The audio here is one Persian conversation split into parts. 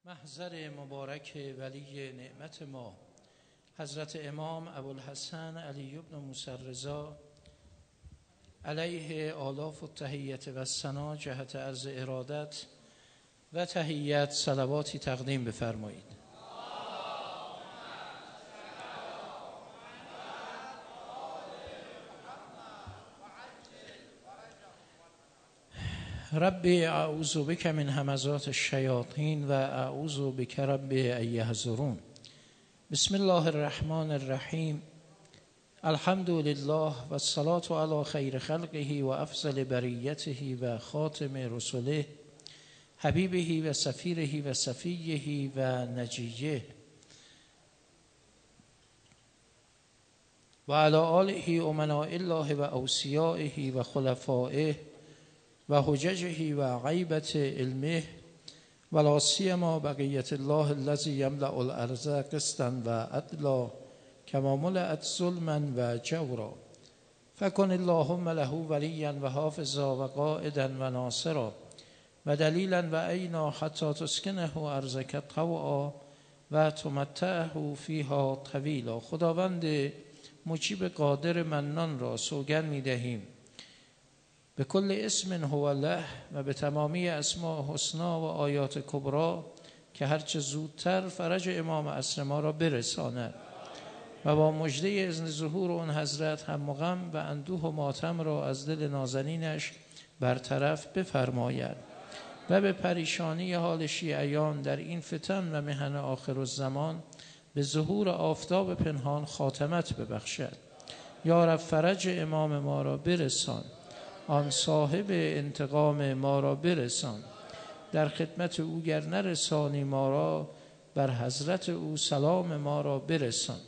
محضر مبارک ولی نعمت ما حضرت امام ابوالحسن علی بن موسی رضا علیه آلاف التحیت و الثنا جهت عرض ارادت و تحیت صلواتی تقدیم بفرمایید. ربی اعوذ بک من همزات الشیاطین و اعوذ بک ربی ان یحضرون. بسم الله الرحمن الرحیم. الحمد لله و الصلاة علی خیر خلقه و افضل بریته و خاتم رسله حبیبه و سفیره و صفیه و نجیه و علی آله امناء الله و اوصیائه و خلفائه و حججه و غیبت علمه و لا سیما بقیت الله الذی یملأ الارض قسطا و عدلا کما ملأت ظلما و جورا فکن اللهم له ولیا و حافظا و قائدا و ناصرا و دلیلا و عینا حتی تسکنه ارضک طوعا و تمتعه فیها طویلا. خداوند مجیب قادر منان را سوگند می‌دهیم به کل اسم هو له و به تمامی اسماء حسنا و آیات کبرا که هرچه زودتر فرج امام عصر ما را برساند و با مژده اذن ظهور اون حضرت هم غم و اندوه و ماتم را از دل نازنینش برطرف بفرماید و به پریشانی حال شیعیان در این فتن و محن آخر الزمان به ظهور آفتاب پنهان خاتمت ببخشد. یا رب فرج امام ما را برسان، آن صاحب انتقام ما را برسان. در خدمت او گر نرسانی ما را، بر حضرت او سلام ما را برسان.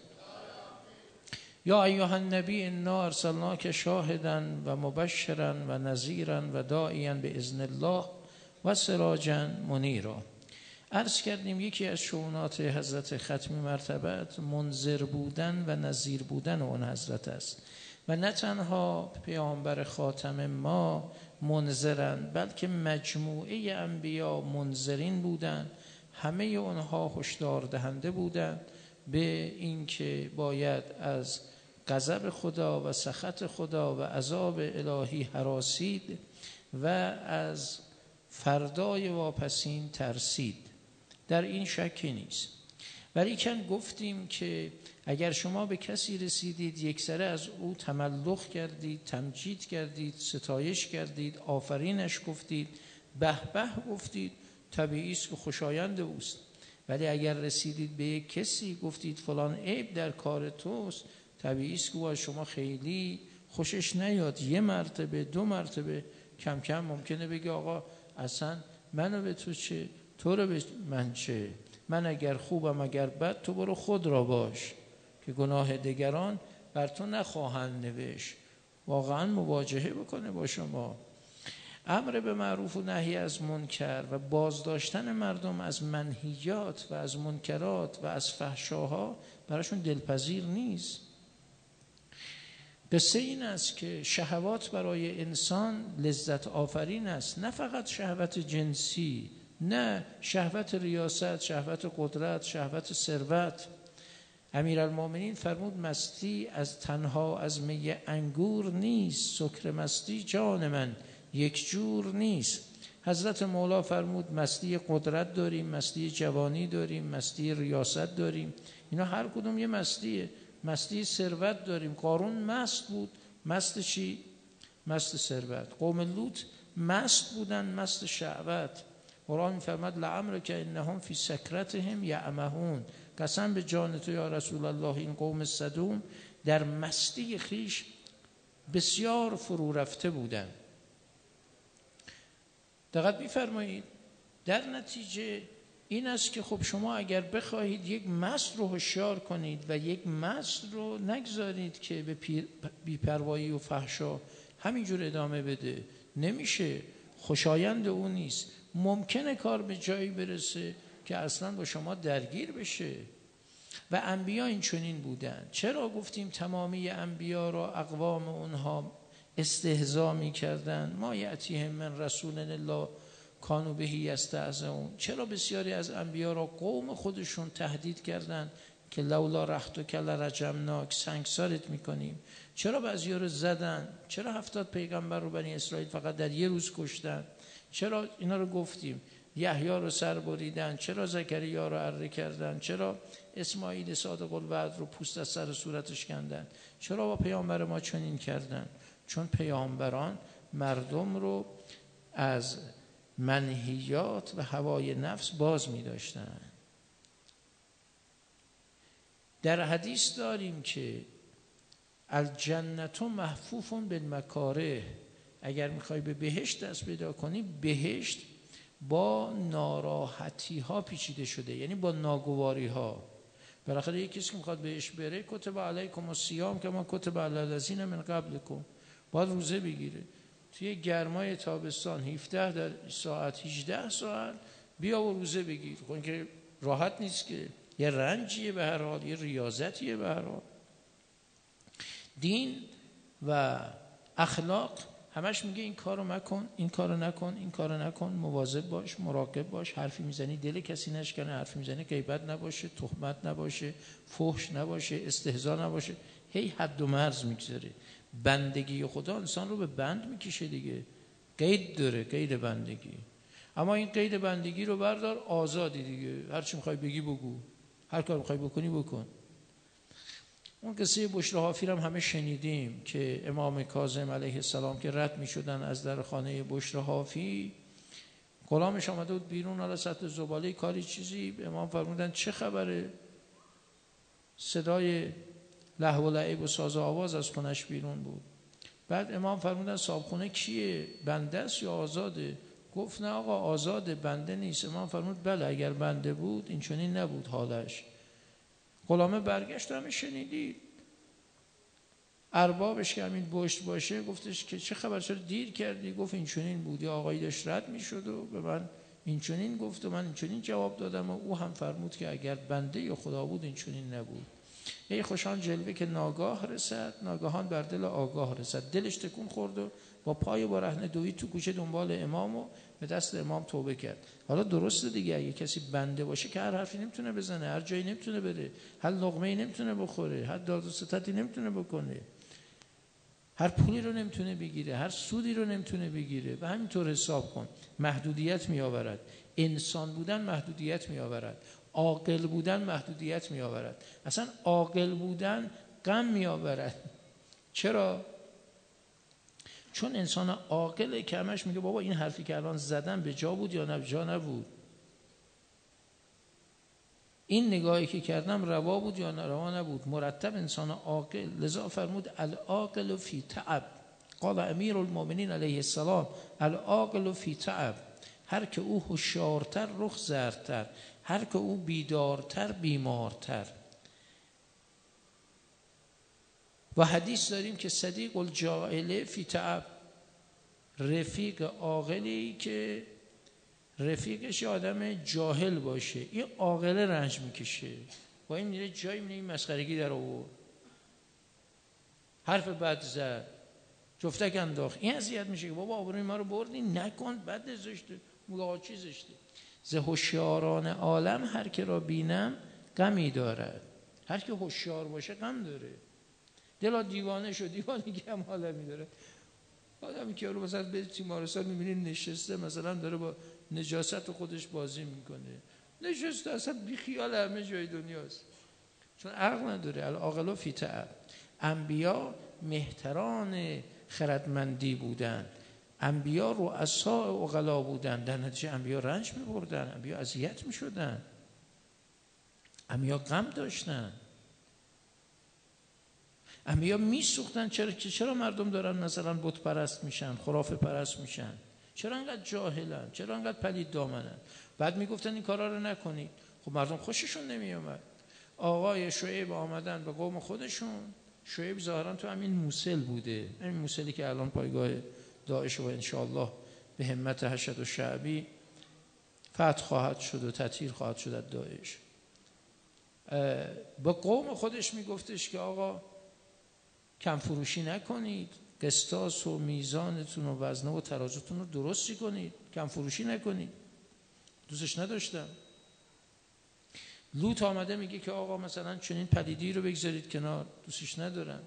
یا ایها النبی انا ارسلناک شاهدا و مبشرا و نذیرا و داعیا باذن الله و سراجا منیرا. عرض کردیم یکی از شؤونات حضرت ختمی مرتبت منذر بودن و نذیر بودن اون حضرت است و نه تنها پیامبر خاتم ما منذرن بلکه مجموعه انبیا منذرین بودند. همه اونها هشدار دهنده بودند به اینکه باید از غضب خدا و سخط خدا و عذاب الهی هراسید و از فردای واپسین ترسید. در این شکی نیست. ولیکن گفتیم که اگر شما به کسی رسیدید یکسره از او تملق کردید، تمجید کردید، ستایش کردید، آفرینش گفتید، به به گفتید، طبیعی است که خوشایند اوست. ولی اگر رسیدید به یک کسی گفتید فلان عیب در کار توست، طبیعی است که او از شما خیلی خوشش نیاد. یه مرتبه، دو مرتبه، کم کم ممکنه بگه آقا اصلا منو به تو چه، تو رو به من چه، من اگر خوبم اگر بد تو برو خود را باش که گناه دیگران بر تو نخواهند نوشت. واقعا مواجهه بکنه با شما. امر به معروف و نهی از منکر و بازداشتن مردم از منهیات و از منکرات و از فحشاها براشون دلپذیر نیست. قصه این است که شهوات برای انسان لذت آفرین است، نه فقط شهوت جنسی، نه شهوت ریاست، شهوت قدرت، شهوت ثروت. امیرالمومنین فرمود مستی از تنها از می انگور نیست، سکر مستی جان من یک جور نیست. حضرت مولا فرمود مستی قدرت داریم، مستی جوانی داریم، مستی ریاست داریم. اینا هر کدوم یه مستیه. مستی ثروت داریم. قارون مست بود. مست چی؟ مست ثروت. قوم لوط مست بودن، مست شهوت. قرآن می‌فرماد لعمرک انهم فی سکرتهم یعمهون. قسم به جان تو یا رسول الله این قوم صدوم در مستی خیش بسیار فرو رفته بودند. دقت می‌فرمایید. در نتیجه این است که خب شما اگر بخواهید یک مست رو هوشیار کنید و یک مست رو نگذارید که به بی‌پروایی و فحشا همینجور ادامه بده، نمیشه. خوشایند او نیست. ممکنه کار به جایی برسه که اصلا با شما درگیر بشه. و انبیا این چنین بودن. چرا گفتیم تمامی انبیا را اقوام اونها استهزا می کردن؟ ما یأتیهم من رسول الله کانوا به یستهزئون. چرا بسیاری از انبیا را قوم خودشون تهدید کردند که لولا رحمتک لرجمناک، سنگسارت میکنیم. چرا بعضیا رو زدن؟ چرا 70 پیغمبر رو بنی اسرائیل فقط در یه روز کشتن؟ چرا اینا رو گفتیم؟ یحیی رو سر بریدن، چرا زکریا رو اره کردن، چرا اسماعیل صادق الوعد رو پوست از سر صورتش کندن؟ چرا با پیامبر ما چنین کردن؟ چون پیامبران مردم رو از منهیات و هوای نفس باز می داشتن. در حدیث داریم که الجنت محفوف بالمکاره، اگر میخوای به بهشت دست پیدا کنی، بهشت با ناراحتی ها پیچیده شده، یعنی با ناگواری ها. بالاخره یک کسی که میخواد بهش بره کتب علیکم الصیام کما کتب علی الذین من قبلکم، باید روزه بگیره. توی گرمای تابستان 17 ساعت 18 ساعت بیا و روزه بگیر. خب این که راحت نیست که، یه رنجیه به هر حال، یه ریاضتیه به هر حال. دین و اخلاق همش میگه این کارو مکن، این کارو نکن، این کارو نکن، مواظب باش، مراقب باش، حرفی میزنی دل کسی نشکنه، حرفی میزنی غیبت نباشه، تهمت نباشه، فحش نباشه، استهزا نباشه. هی حد و مرز میگذاره. بندگی خدا انسان رو به بند میکشه دیگه، قید داره، قید بندگی. اما این قید بندگی رو بردار، آزادی دیگه، هر چی میخوای بگی بگو، هر کار میخوای بکنی بکن. اون قصه بشری حافی هم همه شنیدیم که امام کاظم علیه السلام که رد می شدن از در خانه بشری حافی، غلامش آمده بود بیرون، حالا سطح زباله کاری چیزی، امام فرمودن چه خبره؟ صدای لهو و لعب و ساز و آواز از خونش بیرون بود. بعد امام فرمودن صاحب خونه کیه؟ بنده است یا آزاده؟ گفت نه آقا آزاده، بنده نیست. امام فرمود بله اگر بنده بود این چنین نبود حالش. غلامه برگشت، همه شنیدید. اربابش که همین بشت باشه گفتش که چه خبر، چرا دیر کردی؟ گفت این چنین بود، یا آقایی داشت رد میشد و به من این چنین گفت و من این چنین جواب دادم و او هم فرمود که اگر بنده یا خدا بود این چنین نبود. ای خوشان جلوه که ناگاه رسد، ناگهان بر دل آگاه رسد. دلش تکون خورد و با پای برهنه دوید تو کوچه دنبال امام و به دست امام توبه کرد. حالا درسته دیگه، اگه کسی بنده باشه که هر حرفی نمیتونه بزنه، هر جایی نمیتونه بره، هر لقمه‌ای نمیتونه بخوره، هر داد و ستدی نمیتونه بکنه، هر پولی رو نمیتونه بگیره، هر سودی رو نمیتونه بگیره. و همینطور حساب کن، محدودیت میآورد. انسان بودن محدودیت میآورد، عاقل بودن محدودیت میآورد. اصلا عاقل بودن غم میآورد. چرا؟ چون انسان عاقله که همش میگه بابا این حرفی که الان زدم به جا بود یا نه جا نبود، این نگاهی که کردم روا بود یا روا نبود. مرتب انسان عاقل. لذا فرمود العاقل فی تعب. قال امیر المؤمنین علیه السلام العاقل فی تعب. هر که او هوشیارتر رخ زردتر، هر که او بیدارتر بیمارتر. و حدیث داریم که صدیق الجاهل فی تعب، رفیق عاقلی که رفیقش آدم جاهل باشه، این عاقل رنج میکشه. با این میره جایی میره این مسخرگی در آورد، حرف بد زد، جفتک انداخت، این اذیت میشه که بابا آبروی ما رو بردی، نکن، بد زشته، ملاچی زشته. ز هوشیاران عالم هر که را بینم غمی دارد. هر که هوشیار باشه غم داره. دلا دیوانه شد، دیوانه که هم عالمی داره. آدمی که رو مثلا به تیمارستان میبینید نشسته، مثلا داره با نجاست خودش بازی میکنه، نشسته اصلا بی خیال همه جای دنیاست، چون عقل نداره. العاقل فی تعب. انبیا مهتران خردمندی بودن، انبیا رؤساء عقلا بودن، در نتیجه انبیا رنج میبردن، انبیا اذیت میشدن، انبیا غم داشتن، انبیا میسوختن. چرا مردم دارن مثلا بت پرست میشن، خرافه پرست میشن؟ چرا انقدر جاهلن؟ چرا انقدر پلید دامنن؟ بعد میگفتن این کارا رو نکنید. خب مردم خوششون نمیومد. آقای شعیب آمدن به قوم خودشون. شعیب ظاهرا تو همین موصل بوده، همین موصلی که الان پایگاه داعش و انشاءالله به همت حشد و شعبی فتح خواهد شد و تطهیر خواهد شد از داعش. به قوم خودش میگفتش که آقا کم فروشی نکنید، قسطاس و میزانتون و وزنه و ترازوتون رو درستی کنید، کم فروشی نکنید. دوستش نداشتم. لوط آمده میگه که آقا مثلا چنین پلیدی رو بگذارید کنار، دوستش ندارن.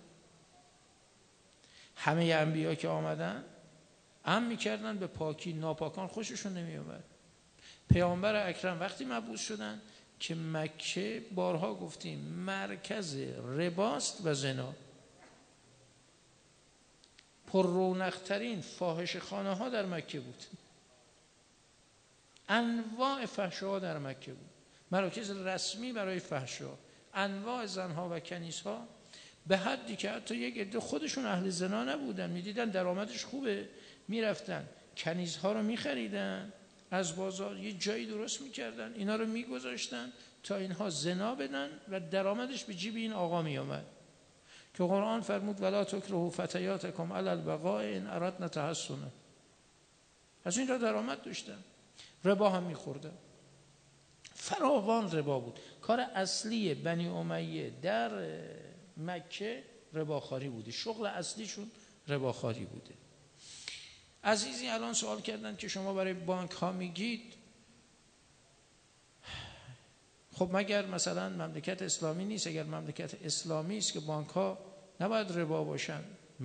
همه انبیا که آمدن امر میکردن به پاکی، ناپاکان خوششون نمیومد. پیامبر اکرم وقتی مبعوث شدن که مکه بارها گفتیم مرکز رباست و زنا، پر رونق‌ترین فاحشه خانه ها در مکه بود، انواع فحشا در مکه بود، مراکز رسمی برای فحشا، انواع زنها و کنیسها، به حدی که حتی یک عده خودشون اهل زنا نبودن، میدیدن درآمدش خوبه، میرفتن کنیزها رو میخریدن از بازار، یه جایی درست میکردن، اینا رو میگذاشتن تا اینها زنا بدن و درآمدش به جیب این آقا میامد که قرآن فرمود ولا تکرهوا فتیاتکم علی البغاء ان اردنا تحصنا. از این را درآمد داشتن. ربا هم میخوردن، فراوان ربا بود. کار اصلی بنی امیه در مکه رباخواری بوده، شغل اصلیشون رباخواری بوده. عزیزی الان سوال کردن که شما برای بانک ها میگید خب مگر مثلا مملکت اسلامی نیست؟ اگر مملکت اسلامی است که بانک ها نباید ربا باشن.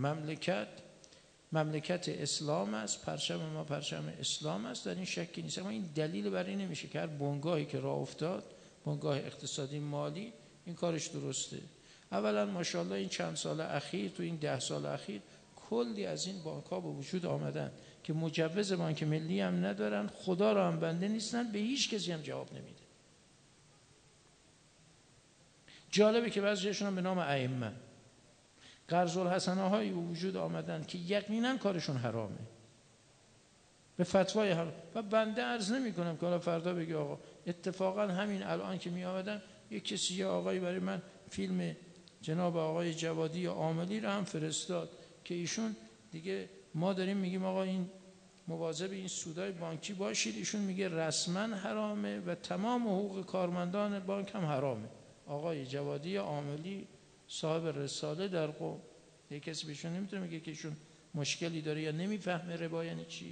مملکت اسلام است، پرچم ما پرچم اسلام است، در این شکی نیست. اما این دلیل بر این نمیشه که هر بنگاهی که راه افتاد، بنگاه اقتصادی مالی، این کارش درسته. اولا ماشاءالله این چند سال اخیر، تو این 10 سال اخیر کلی از این بانک ها به وجود آمدن که مجوز بانک ملی هم ندارن، خدا را هم بنده نیستن، به هیچ کسی هم جواب نمیده. جالبه که بعضیشون هم به نام ائمه قرض الحسنه هایی به وجود آمدن که یقینا کارشون حرامه، به فتوای حرام. و بنده عرض نمی کنم که حالا فردا بگی آقا اتفاقا همین الان که می آمدن یک کسی یا آقایی برای من فیلم جناب آقای جوادی عاملی رو هم فرستاد که ایشون دیگه ما داریم میگیم آقا این مواظب این سودای بانکی باشید، ایشون میگه رسما حرامه و تمام حقوق کارمندان بانک هم حرامه. آقای جوادی عاملی صاحب رساله در قم، یک کسی بهشون نمیتونه میگه که ایشون مشکلی داره یا نمیفهمه ربا یعنی چی.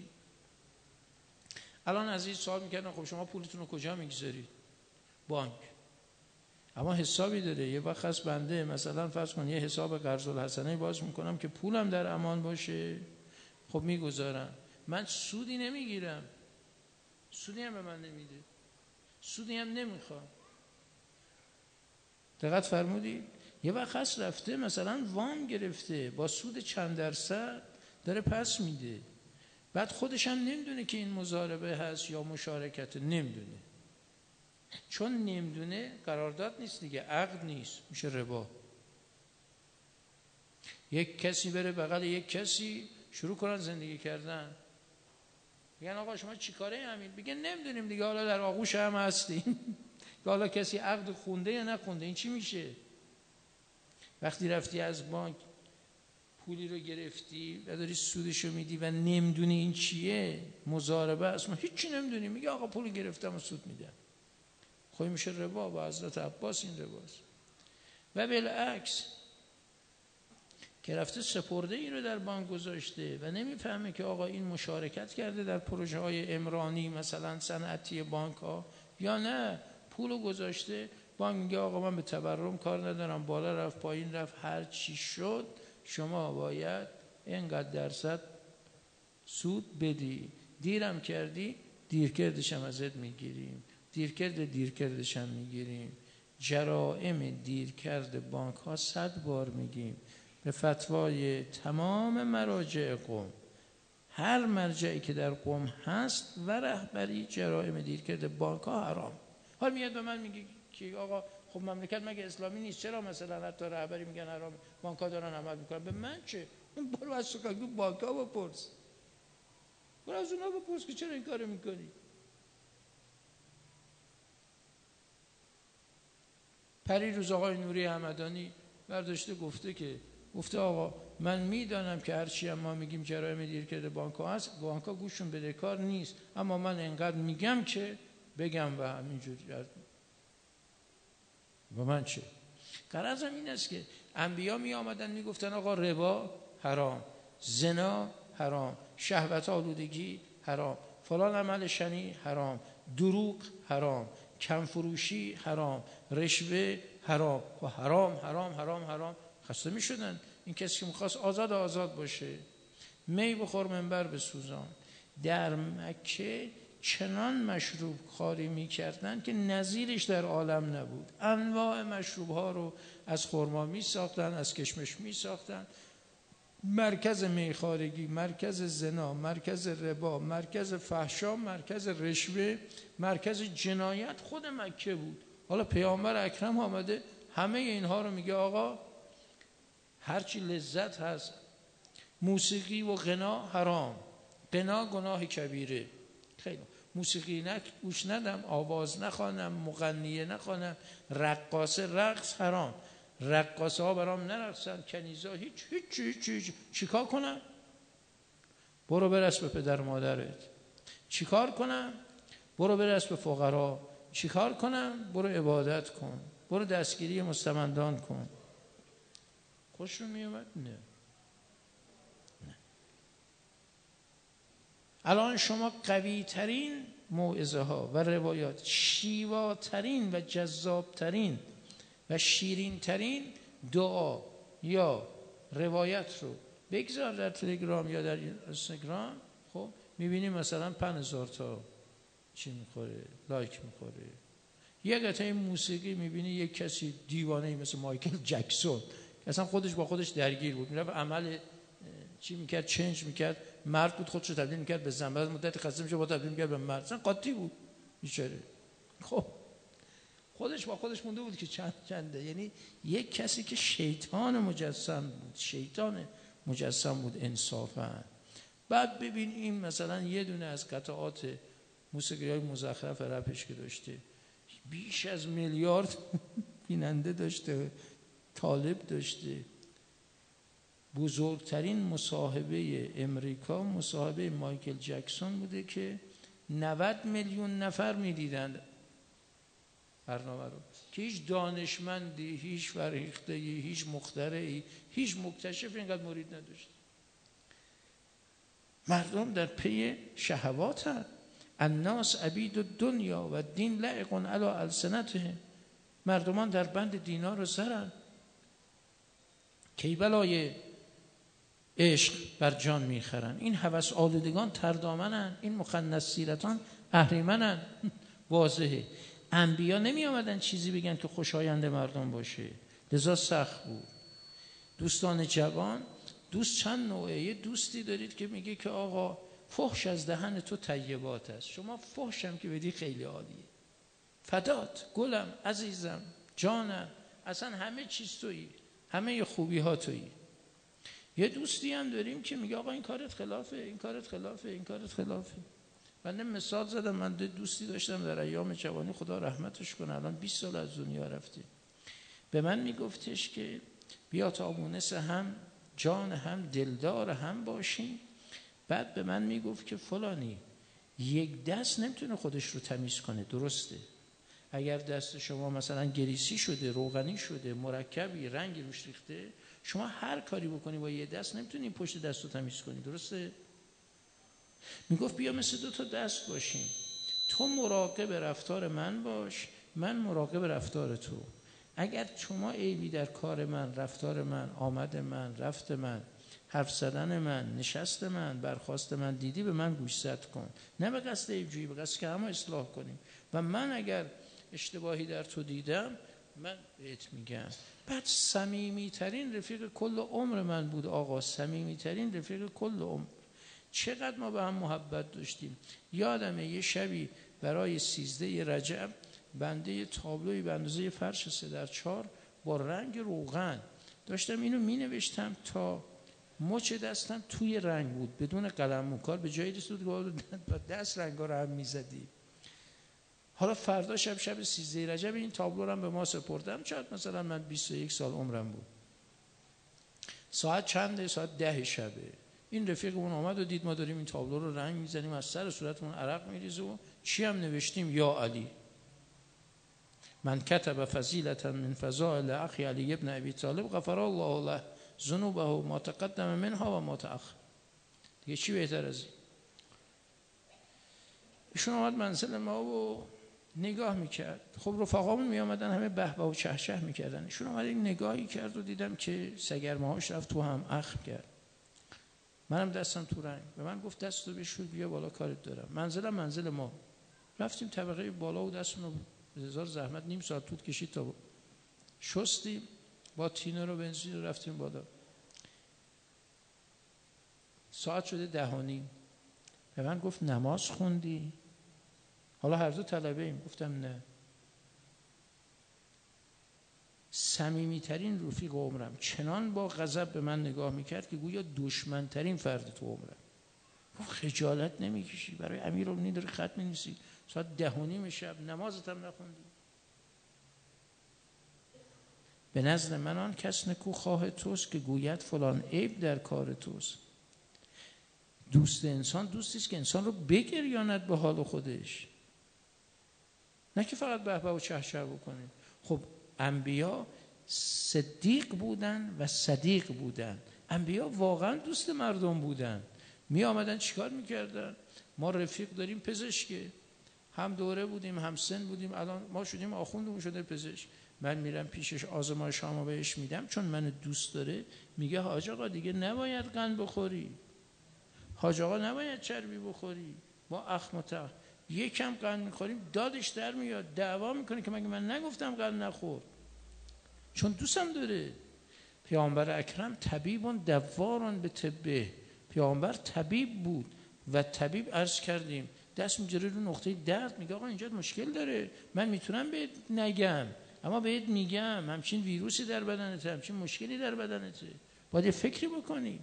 الان عزیز سوال میکردن خب شما پولتون رو کجا میگذارید؟ بانک. اما حسابی داره. یه وقت از بنده مثلا فرض کن یه حساب قرض الحسنه باز میکنم که پولم در امان باشه، خب میگذارم، من سودی نمیگیرم، سودی هم به من نمیده، سودی هم نمیخوام. دقت فرمودید؟ یه وقت هست رفته مثلا وام گرفته با سود چند درصد داره پس میده، بعد خودش هم نمیدونه که این مضاربه هست یا مشارکت، نمیدونه. چون نمیدونه قرارداد نیست دیگه، عقد نیست، میشه ربا. یک کسی بره بغل یک کسی شروع کنن زندگی کردن، میگن آقا شما چی کاره همین؟ بگه نمیدونیم دیگه، حالا در آغوش هم هستیم. حالا کسی عقد خونده یا نخونده، این چی میشه؟ وقتی رفتی از بانک پولی رو گرفتی و داری سودشو میدی و نمیدونی این چیه، مضاربه است، ما هیچی نمیدونیم، میگه آقا پول گرفتم و سود میدم، خب میشه ربا. با حضرت عباس این رباست. و بالعکس که رفته سپرده ای رو در بانک گذاشته و نمیفهمه که آقا این مشارکت کرده در پروژه های عمرانی مثلا صنعتی بانک ها یا نه، پولو گذاشته، بانک میگه آقا من به تورم کار ندارم، بالا رفت پایین رفت هر چی شد شما باید اینقدر درصد سود بدی، دیرم کردی دیرکردش هم ازت میگیریم، دیرکردش هم میگیریم. جرائم دیرکرد بانک ها 100 بار میگیم به فتوای تمام مراجع قم، هر مرجعی که در قم هست و رهبری، جرائم دیرکرد بانک ها حرام. حال میاد به من میگه که آقا خب مملکت مگه اسلامی نیست، چرا مثلا حتی رهبری میگن حرام، بانک ها دارن عمل میکنن؟ به من چه؟ برو از سکاکو بانک ها بپرس، برو از اونا بپرس که چرا این کارو میکنی. پری روز آقای نوری همدانی برداشته گفته آقا من میدانم که هرچی هم ما میگیم جرایم دیرکرد بانک ها هست، بانک ها گوششون بدهکار نیست، اما من انقدر میگم که بگم و همینجوری. و من چه؟ غرضم این است که انبیا می آمدن میگفتن آقا ربا حرام، زنا حرام، شهوت آلودگی حرام، فلان عمل شنی حرام، دروغ حرام، کمفروشی حرام، رشوه حرام و حرام حرام حرام حرام. خسته می شدن. این کسی که میخواست آزاد باشه، می بخور منبر بسوزان. در مکه چنان مشروب خواری میکردن که نظیرش در عالم نبود. انواع مشروب ها رو از خرما می ساختن، از کشمش می ساختن. مرکز میخوارگی، مرکز زنا، مرکز ربا، مرکز فحشا، مرکز رشوه، مرکز جنایت خود مکه بود. حالا پیامبر اکرم آمده همه اینها رو میگه آقا هرچی لذت هست، موسیقی و غنا حرام، غنا گناه کبیره. خیلی موسیقی گوش ندم، آواز نخوانم، مغنیه نخوانم، رقاصه رقص حرام، رقاصه ها برام نرقصن، کنیزا هیچ. چیکار کنم؟ برو برس به پدر مادرت. چیکار کنم؟ برو برس به فقرا. چیکار کنم؟ برو عبادت کن، برو دستگیری مستمندان کن. خوش رو میومد؟ نه. الان شما قوی ترین موعظه ها و روایات، شیواترین و جذابترین و شیرین ترین دعا یا روایت رو بگذار در تلگرام یا در اینستاگرام، خب میبینی مثلا 5000 تا چی میخوره، لایک میخوره. یه قطعه موسیقی میبینی یک کسی دیوانه مثل مایکل جکسون که اصلا خودش با خودش درگیر بود، میرفت عمل چی میکرد، چنج میکرد، مرد بود خودش رو تبدیل میکرد به زن، بعد مدت خسته میشه با تبدیل میکرد به مرد، اصلا قاطی بود بیچاره. خب خودش با خودش مونده بود که چنده. یعنی یک کسی که شیطان مجسم بود، شیطان مجسم بود انصافا. بعد ببین این مثلا یه دونه از قطعات موسیقی های مزخرف رپش که داشته بیش از میلیارد بیننده داشته، طالب داشته. بزرگترین مصاحبه امریکا مصاحبه مایکل جکسون بوده که 90 میلیون نفر میدیدند برنامه رو، که هیچ دانشمندی، هیچ فرهیخته‌ای، هیچ مخترعی، هیچ مکتشف اینقدر مرید نداشت. مردم در پی شهوات هست. الناس عبید الدنیا و دین لعق علی السنتهم. مردمان در بند دینار و زرن. کی بلای عشق بر جان میخرن. این هوس آلودگان تردامنن، این مخنث سیرتان اهریمنن. واضحه. انبیا نمی آمدن چیزی بگن که خوشایند مردم باشه، لذا سخت بود. دوستان جوان، دوست چند نوعه. یه دوستی دارید که میگه که آقا فحش از دهن تو طیبات است، شما فحشم که بدی خیلی عالیه، فدات، گلم، عزیزم، جانم، اصلا همه چیز تویی، همه خوبی ها تویی. یه دوستی هم داریم که میگه آقا این کارت خلافه، این کارت خلافه، این کارت خلافه. من مثال زدم، من دوستی داشتم در ایام جوانی، خدا رحمتش کنه، الان 20 سال از دنیا رفته. به من میگفتش که بیا تا مونس هم جان هم دلدار هم باشیم. بعد به من میگفت که فلانی یک دست نمیتونه خودش رو تمیز کنه، درسته؟ اگر دست شما مثلا گریسی شده، روغنی شده، مرکبی، رنگی روش ریخته، شما هر کاری بکنی با یه دست نمیتونی پشت دست رو تمیز کنی، درسته؟ میگفت بیا مثل 2 تا دست باشیم، تو مراقب رفتار من باش، من مراقب رفتار تو. اگر شما عیبی در کار من، رفتار من، آمد من، رفت من، حرف زدن من، نشست من، برخاست من دیدی، به من گوشزد کن، نه به قصد عیبجویی، به قصد که همه اصلاح کنیم. و من اگر اشتباهی در تو دیدم من بهت میگم. بعد صمیمیترین رفیق کل عمر من بود آقا، صمیمیترین رفیق کل عمر. چقدر ما به هم محبت داشتیم. یادمه یه شبی برای 13 رجب بنده یه تابلوی به اندازه فرش 3x4 با رنگ روغن داشتم اینو می نوشتم تا مچ دستم توی رنگ بود، بدون قلم. کار به جایی رسید که با دست رنگا رو هم می زدی. حالا فردا شب 13 رجب این تابلو رو هم به ما سپردم. شاید مثلا من 21 سال عمرم بود. ساعت چنده؟ ساعت 10 شبه. این رفیقمون آمد و دید ما داریم این تابلو رو رنگ میزنیم، از سر صورتمون عرق میریزه و چی هم نوشتیم؟ یا علی. من کتب فضیلة من فضائل اخی علی ابن ابی طالب غفر الله له ذنوبه ما تقدم منها و ما تأخر. دیگه چی بهتر از این؟ ایشون آمد منزل ما و نگاه میکرد. خب رفقامون میامدن همه به به و چه چه میکردن. ایشون آمد این نگاهی کرد و دیدم که سگرمه‌هاش رفت تو هم، اخم کرد. منم دستم تو رنگ. به من گفت دستو بشور بیا بالا کارت دارم. منزل ما. رفتیم طبقه بالا و دستمون رو هزار زحمت نیم ساعت طول کشید تا شستیم با تینر و بنزین رو رفتیم بالا. ساعت شده 10:30. به من گفت نماز خوندی؟ حالا هر دو طلبه ایم. گفتم نه. صمیمیترین رفیق عمرم چنان با غضب به من نگاه میکرد که گویا دشمنترین فرد تو عمرم. گفت خجالت نمیکشی برای امیرالمومنین داری خط می‌نویسی؟ ساعت 10:30 شب نمازت هم نخوندی؟ به نزد من آن کس نکو خواه توست که گوید فلان عیب در کار توست. دوست انسان دوستی است که انسان رو بگریاند به حال خودش، نه که فقط به به و چه چه بکنه. خب انبیا صدیق بودن و صدیق بودن. انبیا واقعا دوست مردم بودن. می آمدن چیکار میکردن؟ ما رفیق داریم پزشکه، هم دوره بودیم هم سن بودیم، الان ما شدیم آخوندمون شده پزشک. من میرم پیشش آزمایشامو بهش میدم، چون منو دوست داره میگه حاج آقا دیگه نباید قند بخوری، حاج آقا نباید چربی بخوری، ما اخمتا یکم قند میخوریم دادش در میاد، دعوا میکنه که مگه من نگفتم قند نخور، چون دوستم داره. پیامبر اکرم طبیبون دوارون به طبه، پیامبر طبیب بود و طبیب عرض کردیم دست میگیره رو نقطه درد میگه آقا اینجا مشکل داره، من میتونم بهت نگم اما بهت میگم همچین ویروسی در بدنته، همچین مشکلی در بدنته، باید یه فکری بکنی.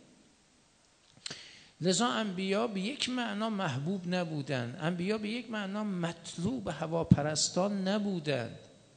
لذا انبیا به یک معنا محبوب نبودن، انبیا به یک معنا مطلوب هواپرستان نبودند.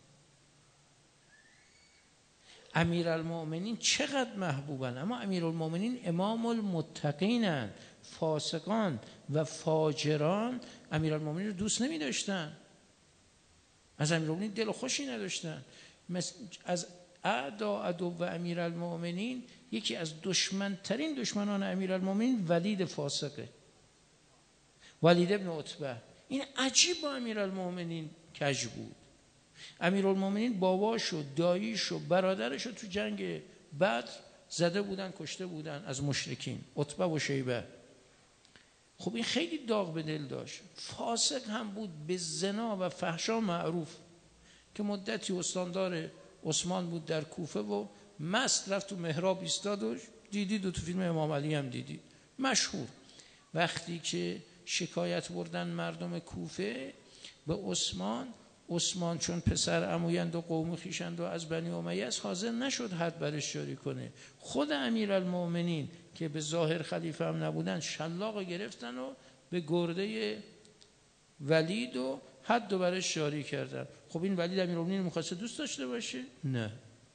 امیرالمؤمنین چقدر محبوبن، اما امیرالمؤمنین امام المتقینن. فاسقان و فاجران امیرالمؤمنین رو دوست نمی داشتن، از امیرالمؤمنین دل خوشی نداشتن. از عدو و امیرالمؤمنین یکی از دشمنترین دشمنان امیرالمؤمنین ولید فاسقه، ولید ابن عتبه. این عجیب با امیرالمؤمنین کج بود. امیرالمؤمنین باباش و داییش و برادرش رو تو جنگ بدر زده بودن، کشته بودن از مشرکین، عتبه و شیبه. خب این خیلی داغ به دل داشت. فاسق هم بود، به زنا و فحشا معروف، که مدتی استاندار عثمان بود در کوفه و مست رفت تو محراب ایستاد و دیدید و تو فیلم امام علی هم دیدید مشهور. وقتی که شکایت بردن مردم کوفه به عثمان چون پسر عمویند و قوم خویشند و از بنی امیه است حاضر نشد حد برش جاری کنه. خود امیرالمؤمنین که به ظاهر خلیفه هم نبودن شلاق گرفتن و به گرده ولید و حد و برش جاری کردن. خب این ولید امیرالمؤمنین می‌خواسته دوست داشته باشه؟ نه.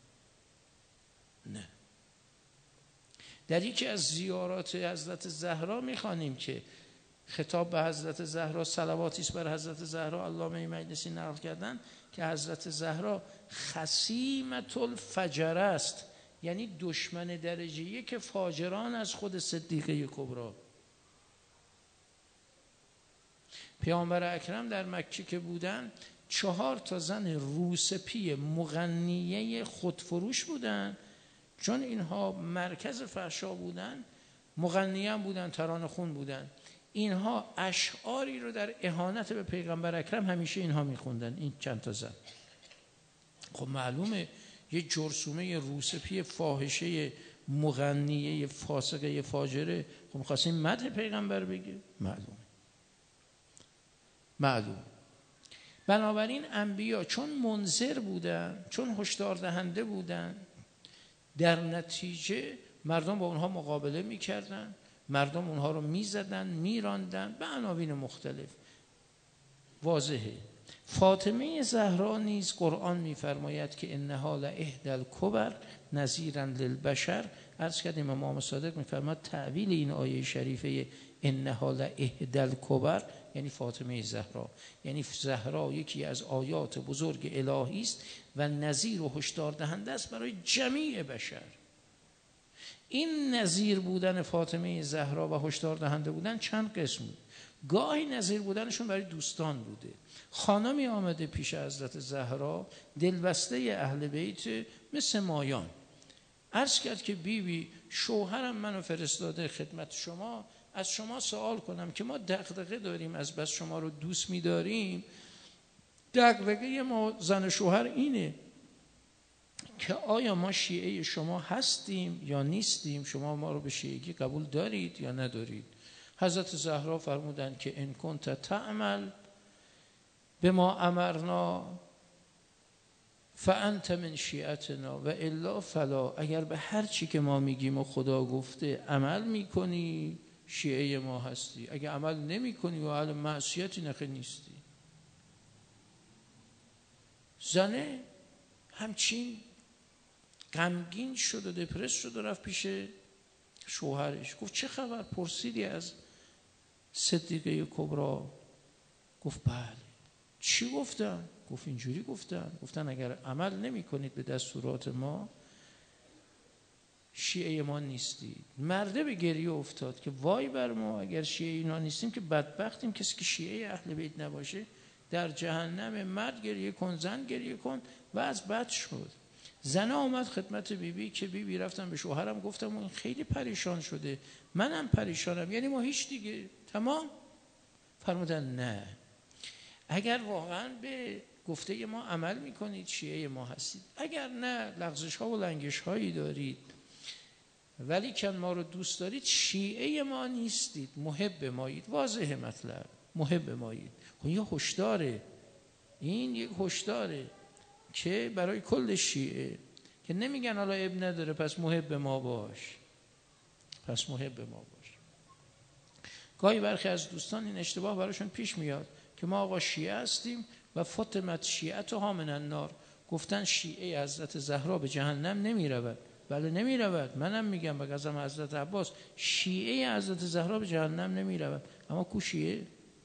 در یکی از زیارات حضرت زهرا می‌خوانیم که خطاب به حضرت زهرا، صلواتی است بر حضرت زهرا، علامه مجلسی نقل کردن که حضرت زهرا خصیمة الفجر است، یعنی دشمن درجه یک فاجران از خود صدیقه کبری. پیامبر اکرم در مکه که بودن 4 زن روسپی مغنیه خودفروش بودن، چون اینها مرکز فحشا بودن، مغنیه هم بودن، ترانه خون بودن. اینها اشعاری رو در اهانت به پیغمبر اکرم همیشه اینها میخوندن، این چند تا زن. خب معلومه یه جرثومه روسپی فاحشه مغنیه فاسقه فاجره، خب می‌خواستین مدح پیغمبر بگه؟ معلوم. بنابراین انبیا چون منذر بودن، چون هشدار دهنده بودن، در نتیجه مردم با اونها مقابله میکردن، مردم اونها رو میزدن، میراندن به عناوین مختلف. واضحه. فاطمه زهرا نیز قرآن میفرماید که انها لاحدی الکبر نذیرا للبشر. عرض کردیم امام صادق میفرماید تعبیل این آیه شریفه انها لاحدی الکبر یعنی فاطمه زهرا، یعنی زهرا یکی از آیات بزرگ الهی است و نذیر و هشدار دهنده است برای جمیع بشر. این نظیر بودن فاطمه زهرا و هشدار دهنده بودن چند قسم بود. گاهی نظیر بودنشون برای دوستان بوده. خانمی آمده پیش حضرت زهرا دلبسته اهل بیت مثل مایان، عرض کرد که بیبی شوهرم منو فرستاده خدمت شما، از شما سوال کنم که ما دغدغه داریم، از بس شما رو دوست می‌داریم، دغدغه ما زن شوهر اینه که آیا ما شیعه شما هستیم یا نیستیم، شما ما رو به شیعگی قبول دارید یا ندارید. حضرت زهرا فرمودند که ان کنت تعمل به ما امرنا فانت من شیعتنا و الا فلا، اگر به هر چی که ما میگیم و خدا گفته عمل میکنی شیعه ما هستی، اگر عمل نمیکنی و اهل معصیتی نخه نیستی. زنه همچین غمگین شد و دپرس شد و رفت پیش شوهرش، گفت چه خبر؟ پرسیدی از صدیقه کبرا؟ گفت بله. چی گفتن؟ گفت اینجوری گفتن اگر عمل نمی کنید به دستورات ما شیعه ما نیستید. مرده به گریه افتاد که وای بر ما، اگر شیعه اینا نیستیم که بدبختیم، کسی که شیعه اهل بیت نباشه در جهنم. مرد گریه کن، زن گریه کن و از بد شد. زن آمد خدمت بیبی که بیبی رفتم به شوهرم گفتم این خیلی پریشان شده، منم پریشانم، یعنی ما هیچ دیگه تمام؟ فرمودن نه، اگر واقعا به گفته ما عمل میکنید شیعه ما هستید، اگر نه لغزش ها و لنگش هایی دارید ولی کن ما رو دوست دارید شیعه ما نیستید، محب مایید. واضحه مطلب، محب مایید. خب یه هشداره، این یک هشداره که برای کل شیعه که نمیگن حالا اب نداره پس محب ما باش، پس محب ما باش. گاهی برخی از دوستان این اشتباه براشون پیش میاد که ما آقا شیعه هستیم و فاطمه شیعتها من النار، گفتن شیعه حضرت زهرا به جهنم نمی رود. بله نمی رود، منم میگم به قسم حضرت عباس شیعه حضرت زهرا به جهنم نمی رود. اما کو شیعه؟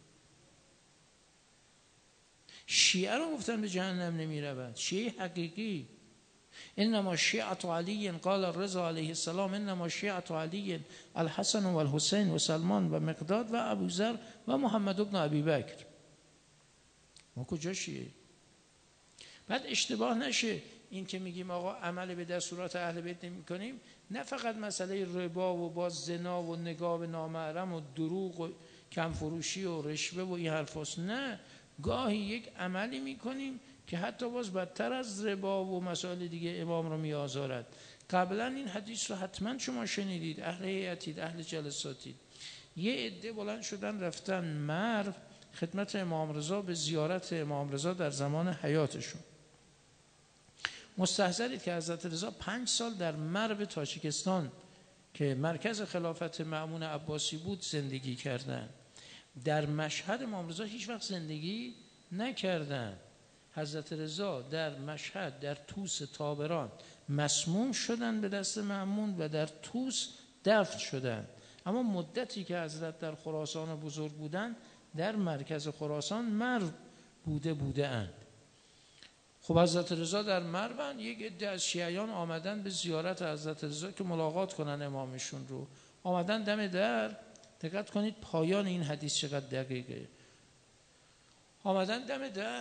شیعه رو گفتن به جهنم نمی رود، شیعه حقیقی. انما شیعت علی قال الرضا علیه السلام انما شیعت علی الحسن و الحسین و سلمان و مقداد و ابوذر و محمد ابن ابی بکر. ما کجا شیعه؟ بعد اشتباه نشه این که میگیم آقا عمل به دستورات اهل بیت نمی کنیم، نه فقط مسئله ربا و باز زنا و نگاه به نامحرم و دروغ و کم فروشی و رشوه و این حرفاست، نه، گاهی یک عملی میکنیم که حتی باز بدتر از ربا و مسائل دیگه امام رو میآزارد. قبلا این حدیث رو حتما شما شنیدید، اهل هیئتید، اهل جلساتید. یه عده بلند شدن رفتن مرو خدمت امام رضا به زیارت امام رضا در زمان حیاتشون. مستحضرید که حضرت رضا 5 سال در مرو تاجیکستان که مرکز خلافت مأمون عباسی بود زندگی کردند. در مشهد امام رضا هیچ وقت زندگی نکردند. حضرت رضا در مشهد در طوس تابران مسموم شدن به دست مأمون و در طوس دفن شدند. اما مدتی که حضرت در خراسان بزرگ بودند در مرکز خراسان مرو بوده اند. خب حضرت رضا در مرو، یک عده از شیعیان آمدن به زیارت حضرت رضا که ملاقات کنن امامشون رو، آمدن دم در. دقت کنید پایان این حدیث چقدر دقیقه. آمدن دم در،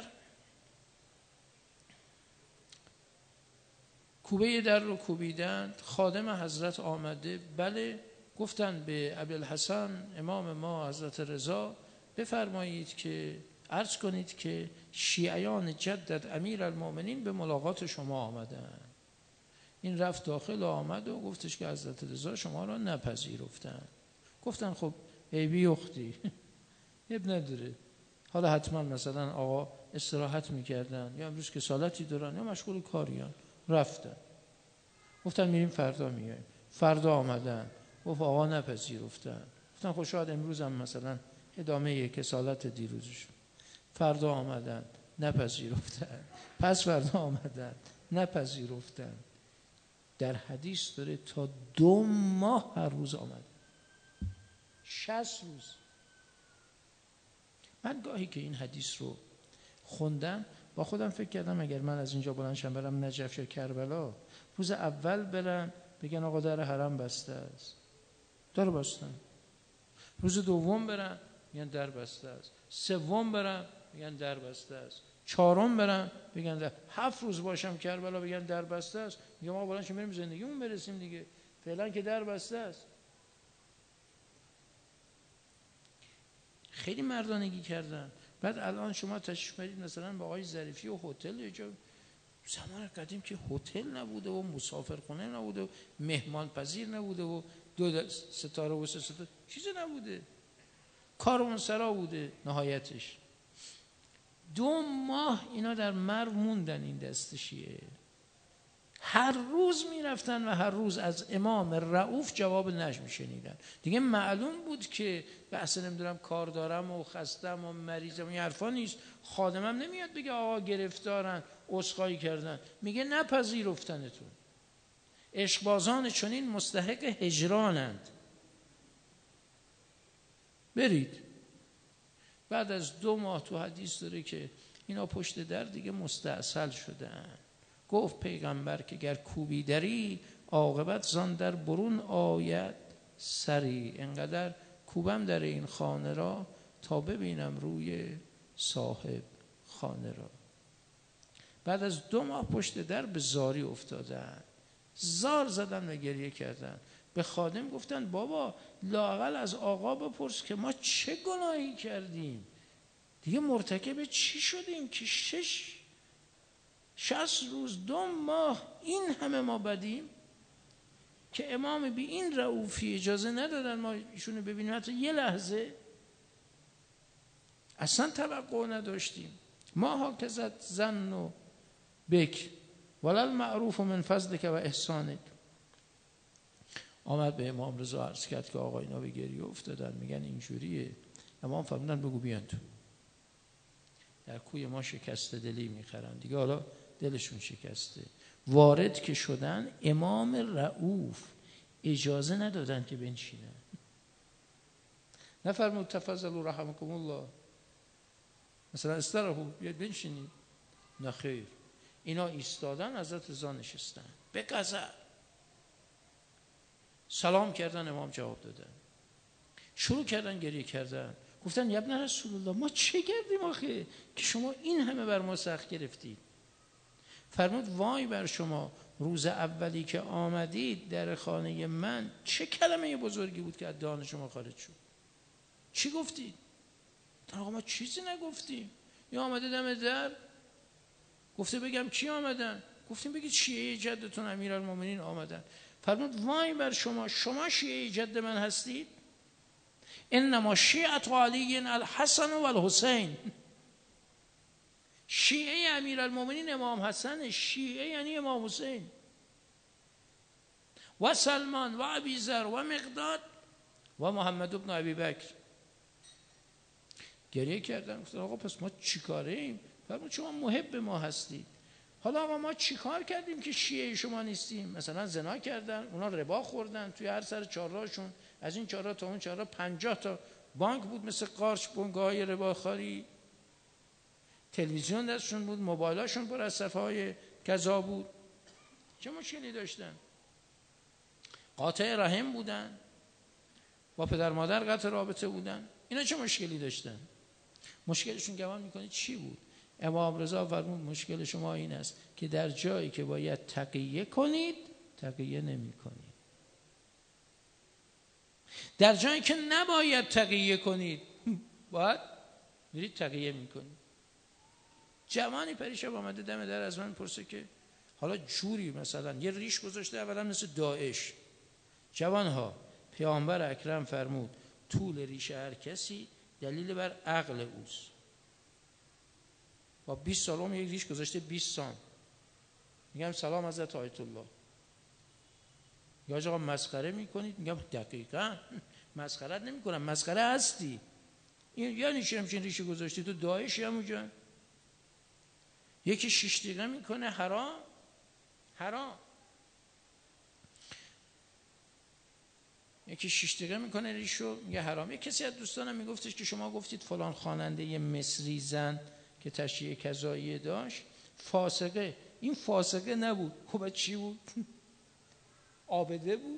کوبه در رو کوبیدند، خادم حضرت آمده، بله، گفتن به ابوالحسن امام ما حضرت رضا بفرمایید که عرض کنید که شیعیان جدد امیرالمومنین به ملاقات شما آمدن. این رفت داخل آمد و گفتش که حضرت رضا شما را نپذیرفتن. گفتن خب عیبی اختی اب نداره، حالا حتما مثلا آقا استراحت میکردن یا امروز کسالتی دارن یا مشغول کاریان. رفتن گفتن میریم فردا میایم. فردا آمدن گفت آقا نپذیرفتن. گفتن خب شاید امروز هم مثلا ادامه کسالت دیروزشون. فردا آمدن نپذیرفتن، پس فردا آمدن نپذیرفتن. در حدیث داره تا 2 ماه هر روز آمدن، 60 روز. من گاهی که این حدیث رو خوندم با خودم فکر کردم اگر من از اینجا بلند شم برم نجف یا کربلا، روز اول برم بگن آقا در حرم بسته است، در بستن. روز دوم برن میگن در بسته است، سوم برن میگن در بسته است، چهارم برن بگن در. 7 روز باشم کربلا بگن در بسته است، میگم ما بلند شیم بریم زندگیمون برسیم دیگه، فعلا که در بسته است. خیلی مردانگی کردن. بعد الان شما تشریف برید مثلا با آقای ظریفی و هتل یه جا، زمان قدیم که هتل نبوده و مسافرخانه نبوده و مهمان پذیر نبوده و 2 ستاره و 3 ستاره چیزی نبوده، کاروانسرا بوده. نهایتش 2 ماه اینا در مرو موندن این دست شیعه، هر روز میرفتن و هر روز از امام رؤوف جواب نجم شنیدن. دیگه معلوم بود که بحث نمیدونم کار دارم و خستم و مریضم این حرفا نیست. خادمم نمیاد بگه آقا گرفتارن عذرخواهی کردن، میگه نپذیرفتنتون. عشقبازان چنین مستحق هجرانند، برید. بعد از 2 ماه تو حدیث داره که اینا پشت در دیگه مستاصل شدن. گفت پیغمبر که گر کوبی دری عاقبت زان در برون آید سری. انقدر کوبم در این خانه را تا ببینم روی صاحب خانه را. بعد از 2 ماه پشت در به زاری افتادن، زار زدن و گریه کردن. به خادم گفتن بابا لااقل از آقا بپرس که ما چه گناهی کردیم، دیگه مرتکب چی شدیم که 60 روز 2 ماه این همه ما بدیم که امام بی این رؤوفی اجازه ندادن ما ایشونو ببینیم حتی یه لحظه. اصلا توقع نداشتیم. ما ها کزت زن و بک ولل معروف من فضلک و احسانک. آمد به امام رضا عرض کرد که آقا اینا به گریه افتادن، میگن اینجوریه. امام فرمودن بگو بیان تو، در کوی ما شکسته دلی میخرن دیگه، حالا دلشون شکسته. وارد که شدن امام رؤوف اجازه ندادن که بنشینن. نفرمود تفضلوا رحمکم الله، مثلا استراحوا بیاید بنشینید، نه خیر. اینا ایستادن، حضرت رضا نشستن به غضب. سلام کردن، امام جواب دادن. شروع کردن گریه کردن. گفتن یا ابن رسول الله ما چه کردیم آخه که شما این همه بر ما سخت گرفتید؟ فرمود وای بر شما، روز اولی که آمدید در خانه من چه کلمه بزرگی بود که از دهان شما خارج شد. چی گفتید؟ آقا ما چیزی نگفتیم. یا آمده دم در گفته بگم کی آمدن؟ گفتیم بگید شیعه جدتون امیرالمومنین آمدن. فرمود وای بر شما، شما شیعه جد من هستید؟ انما شیعة علی الحسن و الحسین. شیعه امیرالمومنین امام حسن، شیعه یعنی امام حسین و سلمان و ابیذر و مقداد و محمد ابن ابی بکر. گریه کردن. گفتن آقا پس ما چیکاره ایم؟ فرمود شما محب ما هستید. حالا آقا ما چیکار کردیم که شیعه شما نیستیم؟ مثلا زنا کردن، اونا ربا خوردن، توی هر سر چهارراهشون از این چهارراه تا اون چهارراه 50 تا بانک بود مثل قارچ، بنگاه‌های رباخواری. تلویزیون دستشون بود، موبایلاشون پر از صفحه‌های کذا بود. چه مشکلی داشتن؟ قاطع رحم بودن، با پدر مادر قطع رابطه بودن. اینا چه مشکلی داشتن؟ مشکلشون گمان میکنید چی بود؟ امام رضا فرمود مشکل شما این است که در جایی که باید تقیه کنید تقیه نمی کنید، در جایی که نباید تقیه کنید باید میرید تقیه میکنید. جوانی پریشب آمده دم در از من پرسه که حالا جوری مثلا یه ریش گذاشته اولا مثل داعش. جوانها پیامبر اکرم فرمود طول ریش هر کسی دلیل بر عقل اوست. با 20 سالم یک ریش گذاشته 20 سال. میگم سلام حضرت آیت الله. یا آقا مسخره میکنید؟ میگم دقیقاً مسخره نمیکنم، مسخره هستی. این یعنی چی همچین ریشی گذاشتی تو داعشی همونجا؟ یکی 6 دقیقه میکنه حرام. یکی 6 دقیقه میکنه ریشو میگه حرام. یک کسی از دوستانم میگفتش که شما گفتید فلان خواننده مصری زن که تشییع کذایی داشت فاسقه. این فاسقه نبود. خب چی بود؟ عابده بود.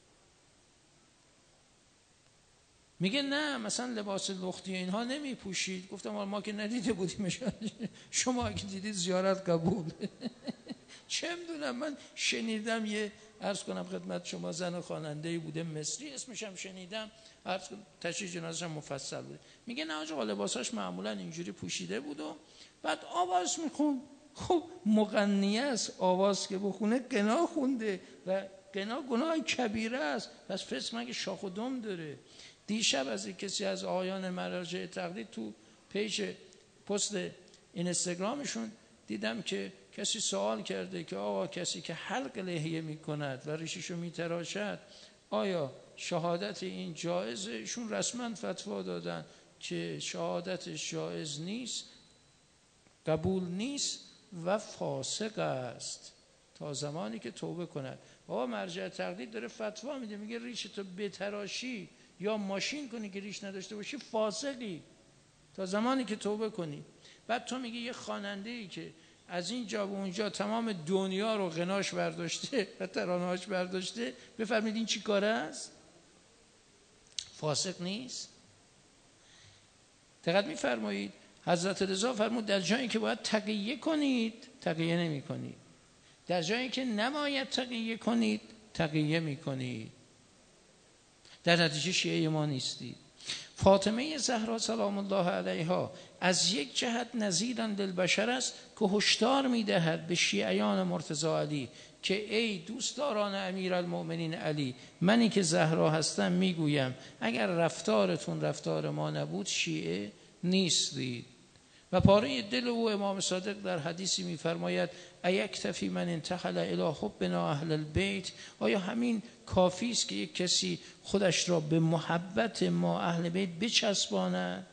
میگه نه مثلا لباس لختی اینها نمی پوشید. گفتم ما که ندیده بودیم، شما که دیدید زیارت قبول. چه میدونم، من شنیدم یه عرض کنم خدمت شما زن خواننده‌ای بوده مصری، اسمش هم شنیدم، عرض کنم تشریح جنازه‌ش هم مفصل بوده. میگه نه آقا لباساش معمولا اینجوری پوشیده بود و بعد آواز میخون. خب مغنیه است، آواز که بخونه قنا خونده و قنا گناه کبیره است، پس فسق مگه شاخ و دم داره؟ دیشب از کسی از آیان مراجع تقلید تو پیج پست اینستاگرامشون دیدم که کسی سوال کرده که آقا کسی که حلق لحیه میکند و ریششو میتراشد آیا شهادت این جایزه؟ ایشون رسما فتوا دادن که شهادتش جایز نیست، قبول نیست و فاسق است تا زمانی که توبه کند. بابا مرجع تقلید داره فتوا میده، میگه ریشتو بتراشی یا ماشین کنی که ریش نداشته باشی فاسقی تا زمانی که توبه کنی. بعد تو میگی یه خواننده‌ای که از این جا به اونجا تمام دنیا رو غناش برداشته و ترانه‌اش برداشته، بفرمایید این چی کاره است؟ فاسق نیست؟ دقت می‌فرمایید حضرت رضا فرمود در جایی که باید تقیه کنید تقیه نمی‌کنید، در جایی که نباید تقیه کنید تقیه می‌کنید. در نتیجه شیعه ما نیستید. فاطمه زهرا سلام الله علیها از یک جهت نظیراً للبشر است که هشدار می‌دهد به شیعیان مرتضی علی که ای دوستداران امیرالمؤمنین علی، منی که زهرا هستم میگویم اگر رفتارتون رفتار ما نبود شیعه نیستید. و پاره دل او امام صادق در حدیثی می‌فرماید ایکتفی من انتحل الی حبنا اهل البیت، آیا همین کافی است که یک کسی خودش را به محبت ما اهل بیت بچسباند؟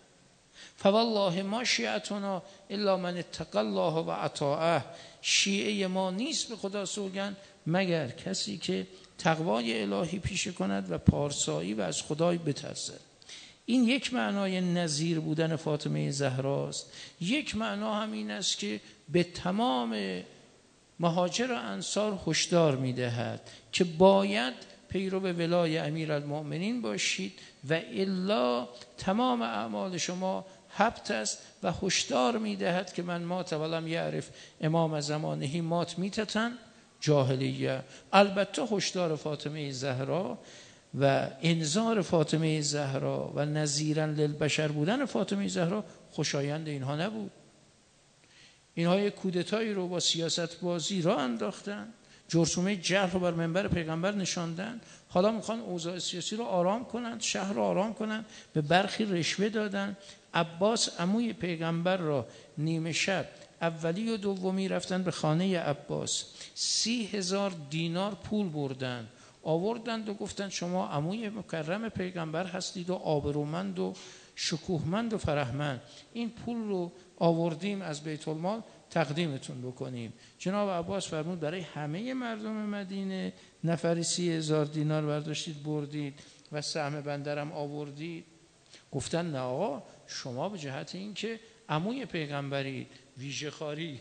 فوالله ما شیعتنا الا من اتقى الله و اطاعه، شیعه ما نیست به خدا سوگند مگر کسی که تقوای الهی پیشه کند و پارسایی و از خدای بترسد. این یک معنای نظیر بودن فاطمه زهراست. یک معنا هم این است که به تمام مهاجر و انصار هشدار می‌دهد که باید پیرو ولای امیرالمؤمنین باشید و الا تمام اعمال شما حبط است و هشدار می‌دهد که من مات ولم یعرف امام زمانه مات میتتن جاهلیه. البته هشدار فاطمه زهرا و انذار فاطمه زهرا و نذیراً للبشر بودن فاطمه زهرا خوشایند اینها نبود. اینها یک کودتایی رو با سیاست بازی را انداختن، جرثومه جهل رو بر منبر پیغمبر نشاندن، حالا میخوان اوضاع سیاسی رو آرام کنند، شهر رو آرام کنند، به برخی رشوه دادن. عباس عموی پیغمبر را نیمه شب اولی و دومی رفتن به خانه عباس، 30,000 دینار پول بردن آوردند و گفتند شما عموی مکرم پیغمبر هستید و آبرومند و شکوهمند و فرهمند، این پول رو آوردیم از بیت المال تقدیمتون بکنیم. جناب عباس فرمود برای همه مردم مدینه نفری 30,000 دینار برداشتید بردید و سهم بندرم آوردید؟ گفتن نه آقا، شما به جهت این که عموی پیغمبری ویژه خاری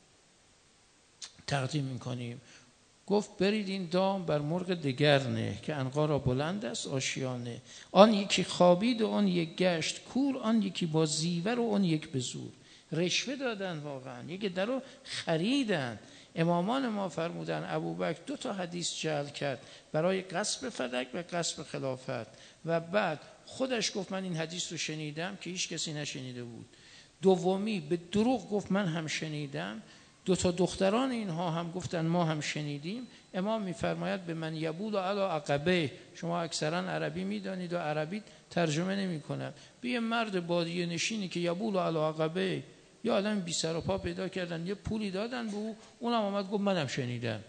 تقدیم میکنیم. گفت برید این دام بر مرغ دگر نه که عنقا را بلند است آشیانه، آن یکی خوابید و آن یک گشت کور، آن یکی با زیور و آن یک به زور. رشوه دادن، واقعا یک در رو خریدن. امامان ما فرمودن ابوبکر 2 حدیث جعل کرد برای غصب فدک و غصب خلافت و بعد خودش گفت من این حدیث رو شنیدم که هیچ کسی نشنیده بود. دومی به دروغ گفت من هم شنیدم. 2 دختران اینها هم گفتن ما هم شنیدیم. امام میفرماید به من یبول علی عقبه، شما اکثرا عربی میدانید و عربی ترجمه نمی‌کنن، به یه مرد بادیه نشینی که یبول علی عقبه، یا آدم بی سر و پا پیدا کردن یه پولی دادن به او، اونم اومد گفت منم شنیدم.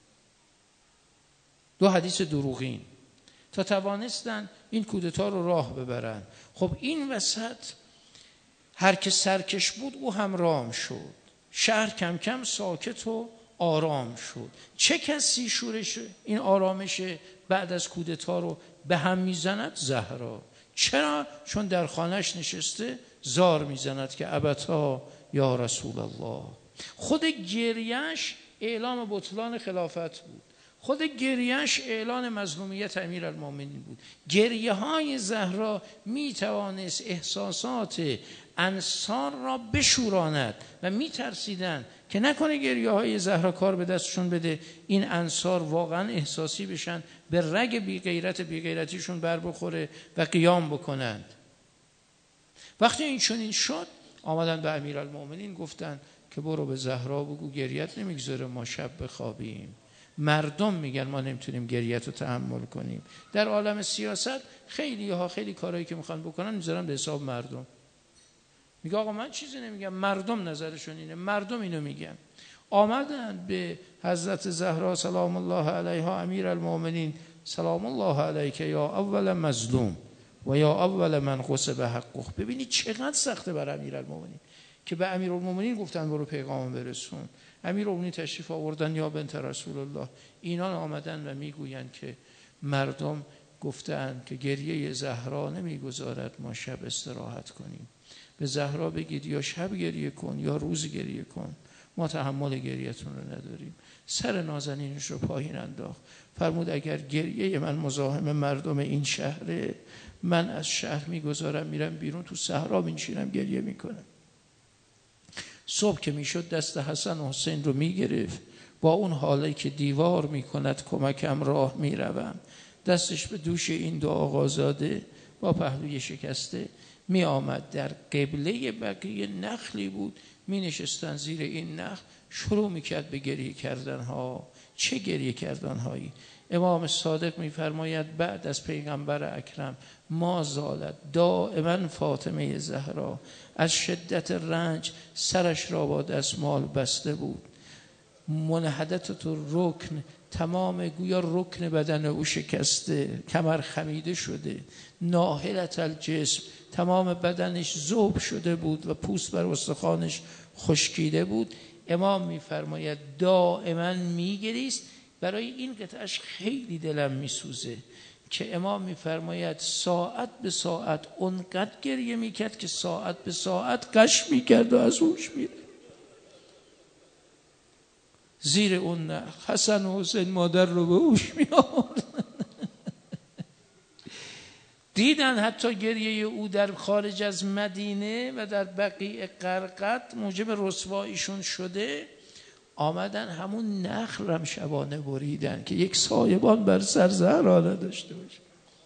2 حدیث دروغین تا توانستن این کودتا رو راه ببرن. خب این وسط هر که سرکش بود او هم رام شد، شهر کم کم ساکت و آرام شد. چه کسی شورش این آرامش بعد از کودتا رو به هم میزند؟ زهرا. چرا؟ چون در خانهش نشسته زار میزند که ابتا یا رسول الله. خود گریهش اعلام بطلان خلافت بود، خود گریهش اعلان مظلومیت امیرالمومنین بود. گریه های زهرا می توانست احساسات انصار را بشوراند و می ترسیدن که نکنه گریه های زهرا کار به دستشون بده، این انصار واقعا احساسی بشن، به رگ بیغیرتیشون بر بخوره و قیام بکنند. وقتی این چنین شد آمدن به امیرالمومنین گفتن که برو به زهرا بگو گریت نمیگذاره ما شب بخوابیم. مردم میگن ما نمیتونیم گریت رو تحمل کنیم. در عالم سیاست خیلی کارهایی که میخوان بکنن میذارن به حساب مردم. میگه آقا من چیزی نمیگم، مردم نظرشون اینه، مردم اینو میگن. آمدن به حضرت زهرا سلام الله علیها، امیرالمومنین سلام الله علیک یا اول مظلوم و یا اول من غصب حقه. ببینید چقدر سخته بر امیرالمومنین که به امیرالمومنین گفتن برو پیغام برسون. امیرالمومنین تشریف آوردن یا بنت رسول الله، اینان آمدن و میگویند که مردم گفتند که گریه زهرا نمیگذارد ما شب استراحت کنیم. به زهرا بگید یا شب گریه کن یا روز گریه کن، ما تحمل گریه‌تون رو نداریم. سر نازنینش رو پایین انداخت، فرمود اگر گریه من مزاحم مردم این شهره، من از شهر میگذارم میرم بیرون تو صحرا میشینم گریه میکنم. صبح که میشد دست حسن و حسین رو میگرفت، با اون حالی که دیوار میکند کمکم راه میروم، دستش به دوش این دو آقازاده با پهلوی شکسته می آمد. در قبله بقیه نخلی بود، می نشستن زیر این نخل، شروع می کرد به گریه کردن ها. چه گریه کردن هایی؟ امام صادق می فرماید بعد از پیغمبر اکرم ما زالت دائما فاطمه زهرا از شدت رنج سرش را با دستمال بسته بود. منحدت رکن، تمام گویا رکن بدن او شکسته، کمر خمیده شده، ناهلت الجسم، تمام بدنش ذوب شده بود و پوست بر استخوانش خشکیده بود. امام میفرماید دائما میگریست. برای این قطعش خیلی دلم میسوزه که امام میفرماید ساعت به ساعت اونقدر گریه میکرد که ساعت به ساعت غش میکرد و از هوش میره. زیر اون نخل حسن و حسین مادر رو به هوش میآورد. دیدن حتی گریه او در خارج از مدینه و در بقیع غرقد موجب رسواییشون شده، آمدن همون نخل رم شبانه بریدن که یک سایبان بر سر زهرا نداشته باشه.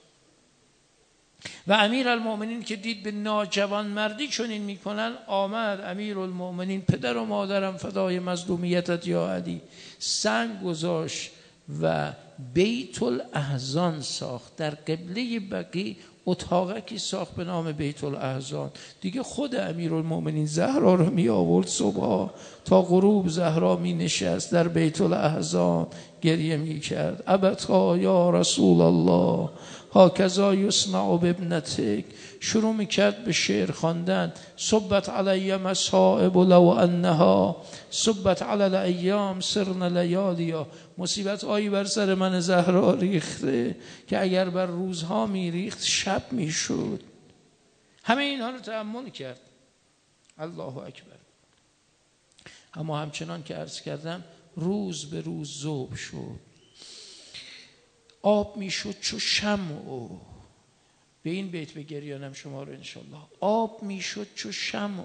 و امیرالمومنین که دید به ناجوان مردی چنین میکنن، آمد امیرالمومنین پدر و مادرم فدای مظلومیتت یا علی، سنگ گذاشت و بیت الاحزان ساخت. در قبله بقیع اتاقکی ساخت به نام بیت الاحزان. دیگه خود امیرالمومنین زهرا رو می آورد صبح تا غروب زهرا می نشست در بیت الاحزان گریه می کرد. ابتا یا رسول الله هاکذا یصنع بابنتک. شروع می کرد به شعر خواندن. صبت علی مصائب لو انها صبت علی الایام سرن لیالیا. مصیبت آیی بر سر من زهرا ریخته که اگر بر روزها می ریخت شب می شد. همه اینها رو تأمل کرد. الله اکبر. اما همچنان که عرض کردم روز به روز ذوب شد، آب می شد چو شمع. به این بیت بگریانم شما رو انشالله. آب می شد چو شمع.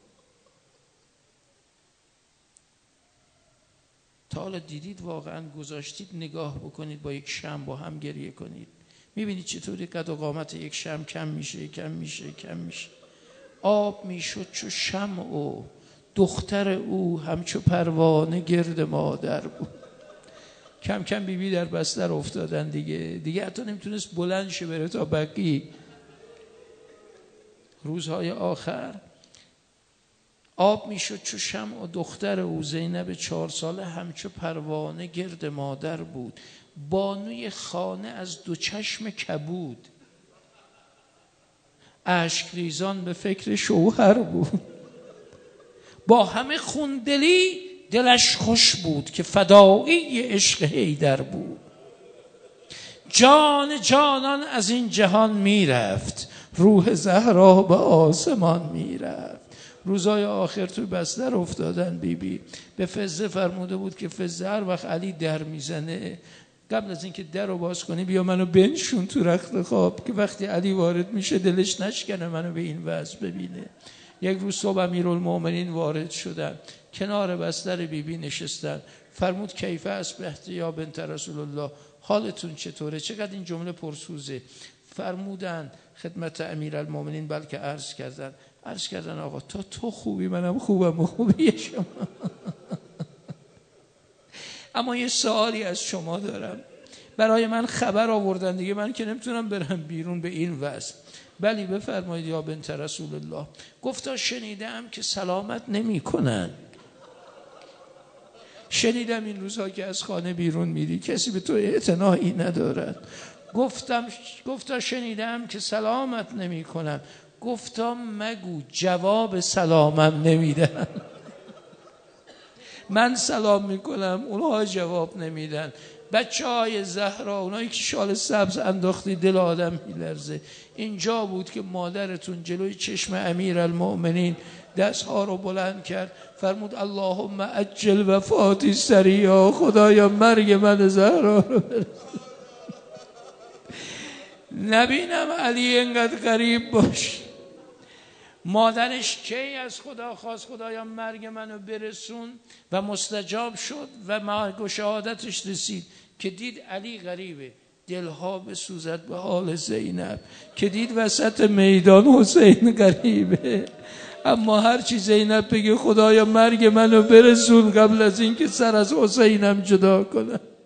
تا حالا دیدید واقعا گذاشتید نگاه بکنید با یک شمع با هم گریه کنید، میبینید چطوری قد و قامت یک شمع کم میشه. آب میشد چو شمع. دختر او همچو پروانه گرد مادر بود. کم کم بیبی در بستر افتادن دیگه حتی نمیتونست بلند شه بره تا بقیع. روزهای آخر آب میشد چو شمع. دختر او زینب 4 ساله همچو پروانه گرد مادر بود. بانوی خانه از 2 چشم کبود، اشک ریزان به فکر شوهر بود. با همه خوندلی دلش خوش بود که فدایی عشق حیدر بود. جان جانان از این جهان میرفت، روح زهرا به آسمان میرفت. روزای آخر توی بستر افتادن. بیبی به فزه فرموده بود که فزه هر وقت علی در میزنه قبل از اینکه در رو باز کنی بیا منو بنشون تو رخت خواب که وقتی علی وارد میشه دلش نشکنه منو به این وضع ببینه. یک روز صبح امیرالمومنین وارد شدن، کنار بستر بیبی نشستن. فرمود کیف اصبحت یا بنت رسول الله، حالتون چطوره؟ چقدر این جمله پرسوزه. فرمودن خدمت امیرالمومنین بلکه عرض کردن آقا تو خوبی منم خوبم و خوبی شما. اما یه سوالی از شما دارم، برای من خبر آوردن دیگه، من که نمیتونم برم بیرون به این وضع. بلی بفرمایید یا بنت رسول الله. گفتا شنیدم که سلامت نمی کنن. شنیدم این روزها که از خانه بیرون میری کسی به تو اعتنایی ندارد. گفتا شنیدم که سلامت نمی کنن. گفتا مگو جواب سلامم نمیدن. من سلام میکنم اونها جواب نمیدن. بچه‌های زهرا، اونایی که شال سبز انداختی دل آدم میلرزه. اینجا بود که مادرتون جلوی چشم امیرالمؤمنین دستها رو بلند کرد، فرمود اللهم عجل وفاتی سریعا، خدایا مرگ من زهرا رو برسون. نبینم علی انقدر غریب باش. مادرش کی از خدا خواست خدایا مرگ منو برسون و مستجاب شد و مرگ و شهادتش رسید که دید علی غریبه، دلها بسوزد به حال زینب که دید وسط میدان حسین غریبه. اما هرچی زینب بگه خدایا مرگ منو برسون قبل از این که سر از حسینم جدا کنه.